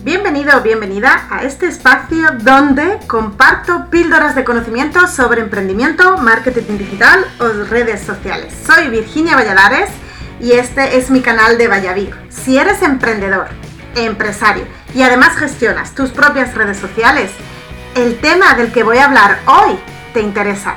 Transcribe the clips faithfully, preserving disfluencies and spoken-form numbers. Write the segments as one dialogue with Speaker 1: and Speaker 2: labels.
Speaker 1: Bienvenido o bienvenida a este espacio donde comparto píldoras de conocimiento sobre emprendimiento, marketing digital o redes sociales. Soy Virginia Valladares y este es mi canal de Vallavir. Si eres emprendedor, empresario y además gestionas tus propias redes sociales, el tema del que voy a hablar hoy te interesa.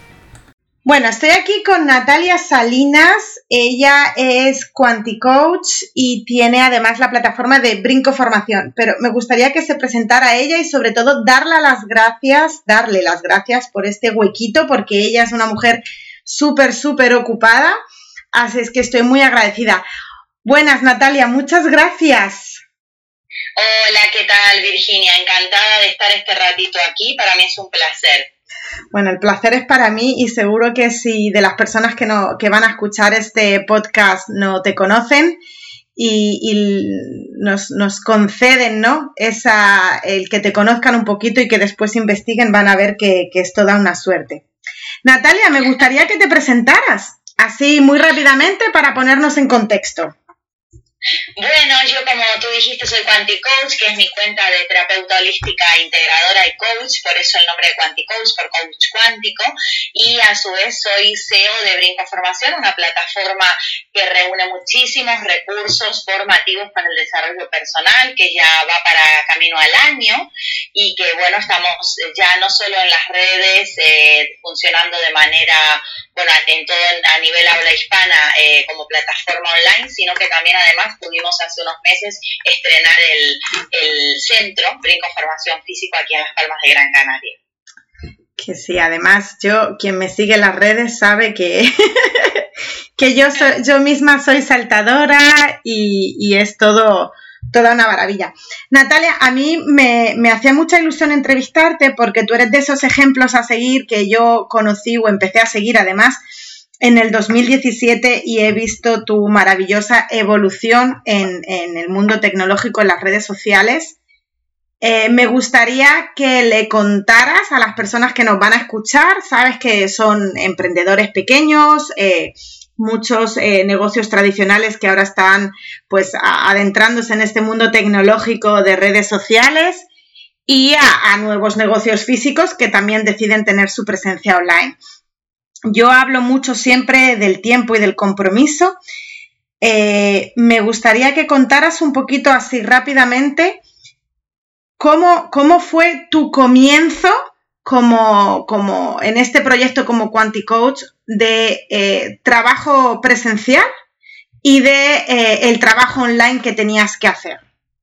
Speaker 1: Bueno, estoy aquí con Natalia Salinas. Ella es QuantiCoach y tiene además la plataforma de Brinco Formación. Pero me gustaría que se presentara ella y sobre todo darle las gracias, darle las gracias por este huequito, porque ella es una mujer súper, súper ocupada. Así es que estoy muy agradecida. Buenas, Natalia, muchas gracias.
Speaker 2: Hola, ¿qué tal, Virginia? Encantada de estar este ratito aquí. Para mí es un placer.
Speaker 1: Bueno, el placer es para mí y seguro que si de las personas que, no, que van a escuchar este podcast no te conocen y, y nos, nos conceden, ¿no? Esa, el que te conozcan un poquito y que después investiguen, van a ver que, que esto da una suerte. Natalia, me gustaría que te presentaras así muy rápidamente para ponernos en contexto.
Speaker 2: Bueno, yo como tú dijiste soy QuantiCoach, que es mi cuenta de terapeuta holística integradora y coach, por eso el nombre de QuantiCoach, por coach cuántico, y a su vez soy C E O de Brinco Formación, una plataforma que reúne muchísimos recursos formativos para el desarrollo personal, que ya va para camino al año, y que bueno, estamos ya no solo en las redes, eh, funcionando de manera, bueno, en todo a nivel habla hispana eh, como plataforma online, sino que también además pudimos hace unos meses estrenar el, el centro Brinco Formación Físico aquí en Las Palmas de Gran Canaria.
Speaker 1: Que sí, además yo, quien me sigue en las redes sabe que, que yo, soy, yo misma soy saltadora y, y es todo, toda una maravilla. Natalia, a mí me, me hacía mucha ilusión entrevistarte porque tú eres de esos ejemplos a seguir que yo conocí o empecé a seguir además en el dos mil diecisiete y he visto tu maravillosa evolución en, en el mundo tecnológico, en las redes sociales. Eh, me gustaría que le contaras a las personas que nos van a escuchar, sabes que son emprendedores pequeños, eh, muchos eh, negocios tradicionales que ahora están pues adentrándose en este mundo tecnológico de redes sociales y a, a nuevos negocios físicos que también deciden tener su presencia online. Yo hablo mucho siempre del tiempo y del compromiso. Eh, me gustaría que contaras un poquito así rápidamente cómo, cómo fue tu comienzo como, como en este proyecto como QuantiCoach de eh, trabajo presencial y de eh, el trabajo online que tenías que hacer.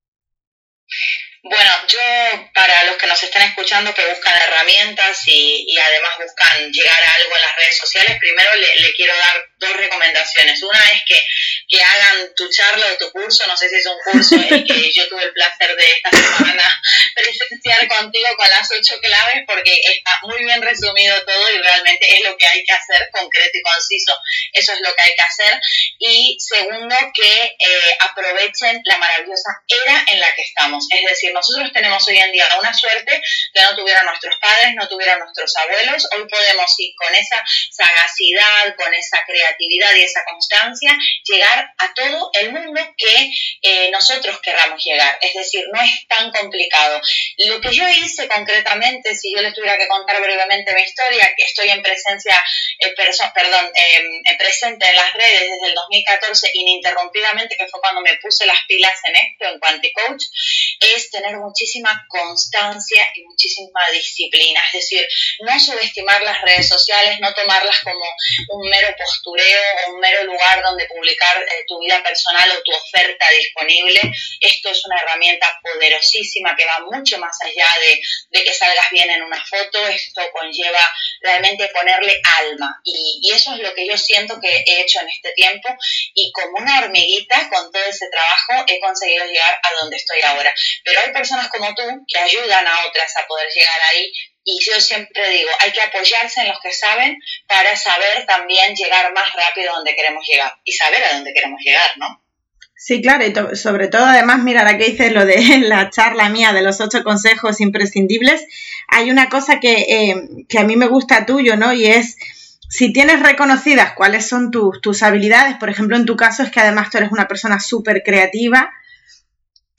Speaker 2: Bueno, yo para los que nos están escuchando que buscan herramientas y, y además buscan llegar a algo en las redes sociales, primero le, le quiero dar dos recomendaciones. Una es que, que hagan tu charla o tu curso, no sé si es un curso el que yo tuve el placer de esta semana presenciar contigo con las ocho claves, porque está muy bien resumido todo y realmente es lo que hay que hacer, concreto y conciso, eso es lo que hay que hacer. Y segundo, que eh, aprovechen la maravillosa era en la que estamos, es decir, nosotros tenemos hoy en día una suerte que no tuvieron nuestros padres, no tuvieron nuestros abuelos. Hoy podemos ir con esa sagacidad, con esa creatividad y esa constancia, llegar a todo el mundo que eh, nosotros querramos llegar. Es decir, no es tan complicado. Lo que yo hice concretamente, si yo les tuviera que contar brevemente mi historia, que estoy en presencia, eh, perso- perdón, eh, presente en las redes desde el dos mil catorce ininterrumpidamente, que fue cuando me puse las pilas en esto, en QuantiCoach, es tener muchísima constancia y muchísima disciplina, es decir, no subestimar las redes sociales, no tomarlas como un mero postureo o un mero lugar donde publicar eh, tu vida personal o tu oferta disponible. Esto es una herramienta poderosísima que va mucho más allá de, de que salgas bien en una foto. Esto conlleva realmente ponerle alma y, y eso es lo que yo siento que he hecho en este tiempo y como una hormiguita con todo ese trabajo he conseguido llegar a donde estoy ahora. Pero hay personas como tú que ayudan a otras a poder llegar ahí y yo siempre digo, hay que apoyarse en los que saben para saber también llegar más rápido a donde queremos llegar y saber a dónde queremos llegar, ¿no?
Speaker 1: Sí, claro, y to- sobre todo además, mira, ahora que dices lo de la charla mía de los ocho consejos imprescindibles, hay una cosa que, eh, que a mí me gusta tuyo, ¿no? Y es, si tienes reconocidas cuáles son tus, tus habilidades, por ejemplo, en tu caso es que además tú eres una persona súper creativa,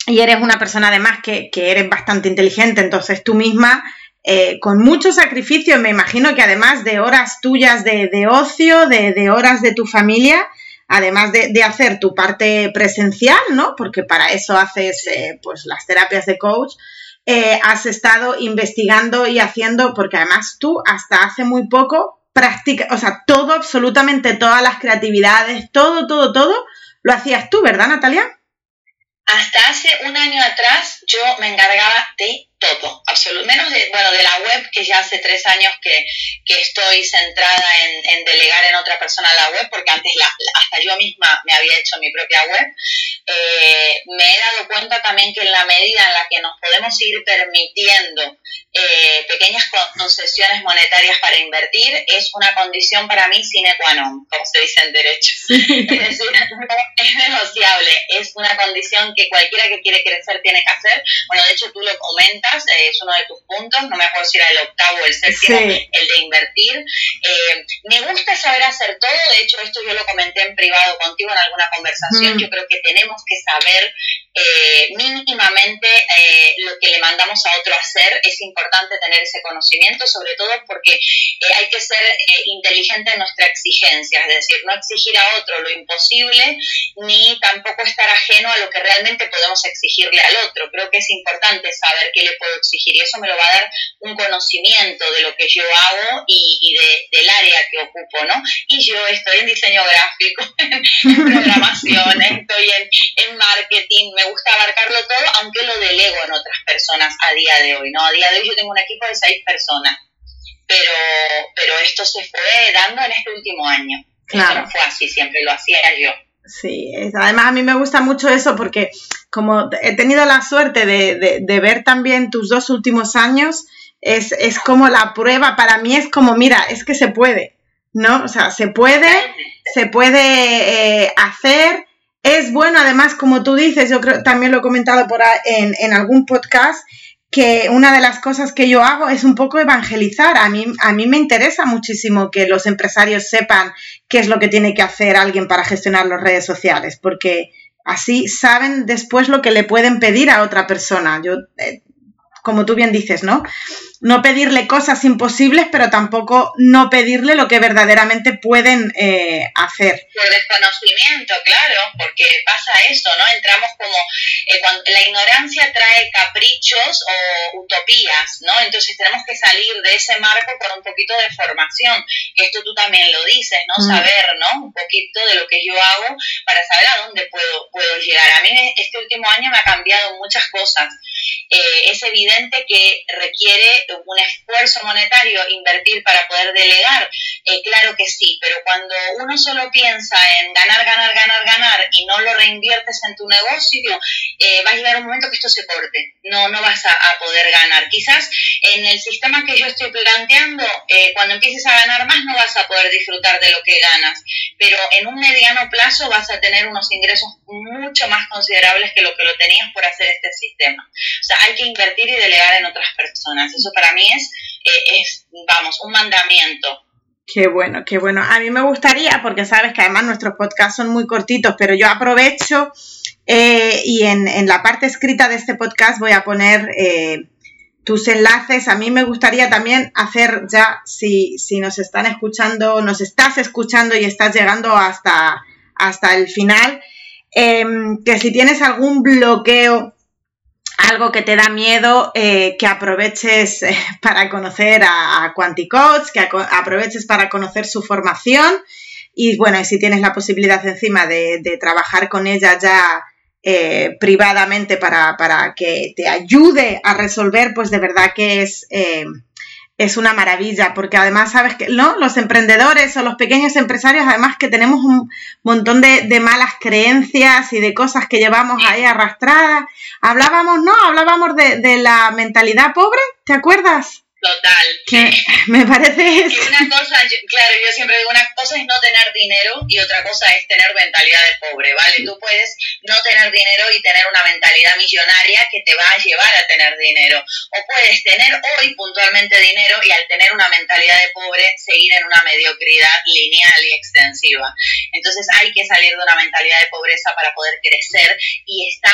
Speaker 1: y eres una persona además que, que eres bastante inteligente, entonces tú misma, eh, con mucho sacrificio, me imagino que además de horas tuyas de, de ocio, de, de horas de tu familia, además de, de hacer tu parte presencial, ¿no? Porque para eso haces eh, pues las terapias de coach, eh, has estado investigando y haciendo, porque además tú hasta hace muy poco practicas, o sea, todo, absolutamente todas las creatividades, todo, todo, todo, lo hacías tú, ¿verdad, Natalia?
Speaker 2: Hasta hace un año atrás yo me encargaba de todo, absolutamente, menos de, bueno, de la web, que ya hace tres años que, que estoy centrada en, en delegar en otra persona la web, porque antes la, hasta yo misma me había hecho mi propia web. Eh, me he dado cuenta también que en la medida en la que nos podemos ir permitiendo eh, pequeñas concesiones monetarias para invertir, es una condición para mí sine qua non, como se dice en derecho. Es decir, es negociable, es una condición que cualquiera que quiere crecer tiene que hacer. Bueno, de hecho tú lo comentas, eh, es uno de tus puntos, no me acuerdo si era el octavo o el séptimo, sí. El de invertir. Eh, me gusta saber hacer todo, de hecho esto yo lo comenté en privado contigo en alguna conversación, mm. Yo creo que tenemos que saber eh, mínimamente eh, lo que le mandamos a otro hacer. Es importante tener ese conocimiento, sobre todo porque eh, hay que ser eh, inteligente en nuestra exigencia, es decir, no exigir a otro lo imposible, ni tampoco estar ajeno a lo que realmente podemos exigirle al otro. Creo que es importante saber qué le puedo exigir y eso me lo va a dar un conocimiento de lo que yo hago y, y de, del área que ocupo, ¿no? Y yo estoy en diseño gráfico, en programación, estoy en, en marketing, me gusta abarcarlo todo, aunque lo delego en otras personas a día de hoy, ¿no? A día de hoy yo tengo un equipo de seis personas, pero, pero esto se fue dando en este último año. Claro. Esto no fue así, siempre lo hacía yo.
Speaker 1: Sí, además a mí me gusta mucho eso porque como he tenido la suerte de, de, de ver también tus dos últimos años, es, es como la prueba, para mí es como, mira, es que se puede, ¿no? O sea, se puede, se puede eh, hacer, es bueno, además, como tú dices, yo creo, también lo he comentado por ahí en, en algún podcast, que una de las cosas que yo hago es un poco evangelizar. A mí, a mí me interesa muchísimo que los empresarios sepan qué es lo que tiene que hacer alguien para gestionar las redes sociales, porque así saben después lo que le pueden pedir a otra persona. Yo, eh, como tú bien dices, ¿no? No pedirle cosas imposibles, pero tampoco no pedirle lo que verdaderamente pueden eh, hacer.
Speaker 2: Por desconocimiento, claro, porque pasa eso, ¿no? Entramos como, eh, cuando la ignorancia trae caprichos o utopías, ¿no? Entonces tenemos que salir de ese marco con un poquito de formación, que esto tú también lo dices, ¿no? Mm. Saber, ¿no? Un poquito de lo que yo hago para saber a dónde puedo, puedo llegar. A mí este último año me ha cambiado muchas cosas. Eh, es evidente que requiere un esfuerzo monetario invertir para poder delegar, eh, claro que sí, pero cuando uno solo piensa en ganar, ganar, ganar, ganar y no lo reinviertes en tu negocio, eh, va a llegar un momento que esto se corte, no, no vas a, a poder ganar. Quizás en el sistema que yo estoy planteando, eh, cuando empieces a ganar más no vas a poder disfrutar de lo que ganas, pero en un mediano plazo vas a tener unos ingresos mucho más considerables que lo que lo tenías por hacer este sistema. O sea, hay que invertir y delegar en otras personas. Eso para mí es, eh, es, vamos, un mandamiento.
Speaker 1: Qué bueno, qué bueno. A mí me gustaría, porque sabes que además nuestros podcasts son muy cortitos, pero yo aprovecho eh, y en, en la parte escrita de este podcast voy a poner eh, tus enlaces. A mí me gustaría también hacer ya, si, si nos están escuchando, nos estás escuchando y estás llegando hasta, hasta el final, eh, que si tienes algún bloqueo, algo que te da miedo, eh, que aproveches eh, para conocer a, a Quanticoach, que a, aproveches para conocer su formación y bueno, y si tienes la posibilidad encima de, de trabajar con ella ya eh, privadamente para, para que te ayude a resolver, pues de verdad que es, eh, es una maravilla, porque además sabes que, ¿no? Los emprendedores o los pequeños empresarios, además que tenemos un montón de, de malas creencias y de cosas que llevamos ahí arrastradas. Hablábamos, ¿no? Hablábamos de, de la mentalidad pobre, ¿te acuerdas?
Speaker 2: Total.
Speaker 1: Que me parece eso.
Speaker 2: Y una cosa, yo, claro, yo siempre digo, una cosa es no tener dinero y otra cosa es tener mentalidad de pobre, ¿vale? Tú puedes no tener dinero y tener una mentalidad millonaria que te va a llevar a tener dinero. O puedes tener hoy puntualmente dinero y al tener una mentalidad de pobre seguir en una mediocridad lineal y extensiva. Entonces hay que salir de una mentalidad de pobreza para poder crecer y estamos, como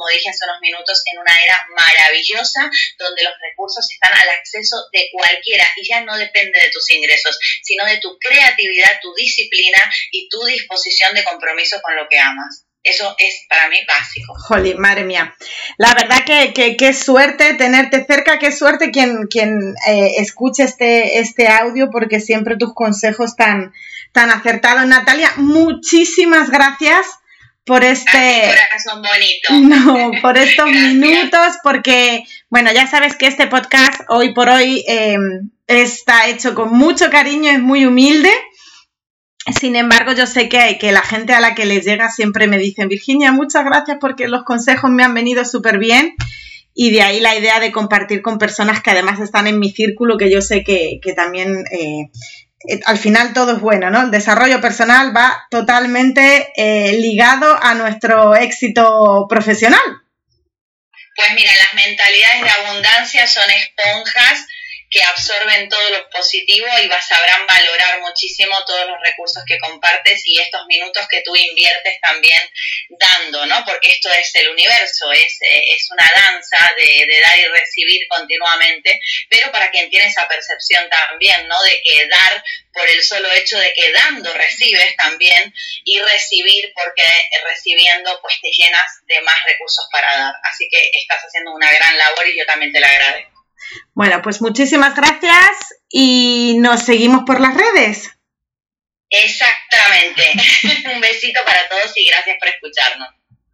Speaker 2: dije hace unos minutos, en una era maravillosa donde los recursos están al acceso de cualquiera y ya no depende de tus ingresos, sino de tu creatividad, tu disciplina y tu disposición de compromiso con lo que amas. Eso es para mí básico.
Speaker 1: Jolín, madre mía. La verdad que, que, qué suerte tenerte cerca, qué suerte quien, quien eh, escuche este, este audio, porque siempre tus consejos tan, tan acertados. Natalia, muchísimas gracias por este...
Speaker 2: corazón bonito.
Speaker 1: No, por estos minutos, porque, bueno, ya sabes que este podcast hoy por hoy eh, está hecho con mucho cariño, es muy humilde. Sin embargo, yo sé que, que la gente a la que les llega siempre me dicen: Virginia, muchas gracias porque los consejos me han venido súper bien, y de ahí la idea de compartir con personas que además están en mi círculo, que yo sé que, que también eh, eh, al final todo es bueno, ¿no? El desarrollo personal va totalmente eh, ligado a nuestro éxito profesional.
Speaker 2: Pues mira, las mentalidades de abundancia son esponjas que absorben todo lo positivo y vas, sabrán valorar muchísimo todos los recursos que compartes y estos minutos que tú inviertes también dando, ¿no? Porque esto es el universo, es, es una danza de, de dar y recibir continuamente, pero para quien tiene esa percepción también, ¿no? De que dar por el solo hecho de que dando recibes también, y recibir porque recibiendo pues te llenas de más recursos para dar. Así que estás haciendo una gran labor y yo también te la agradezco.
Speaker 1: Bueno, pues muchísimas gracias y nos seguimos por las redes.
Speaker 2: Exactamente. Un besito para todos y gracias por escucharnos.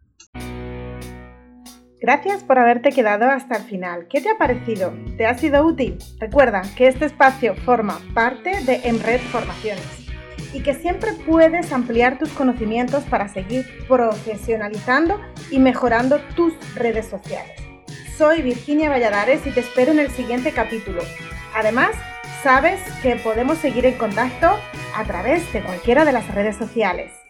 Speaker 1: Gracias por haberte quedado hasta el final. ¿Qué te ha parecido? ¿Te ha sido útil? Recuerda que este espacio forma parte de Emred Formaciones y que siempre puedes ampliar tus conocimientos para seguir profesionalizando y mejorando tus redes sociales. Soy Virginia Valladares y te espero en el siguiente capítulo. Además, sabes que podemos seguir en contacto a través de cualquiera de las redes sociales.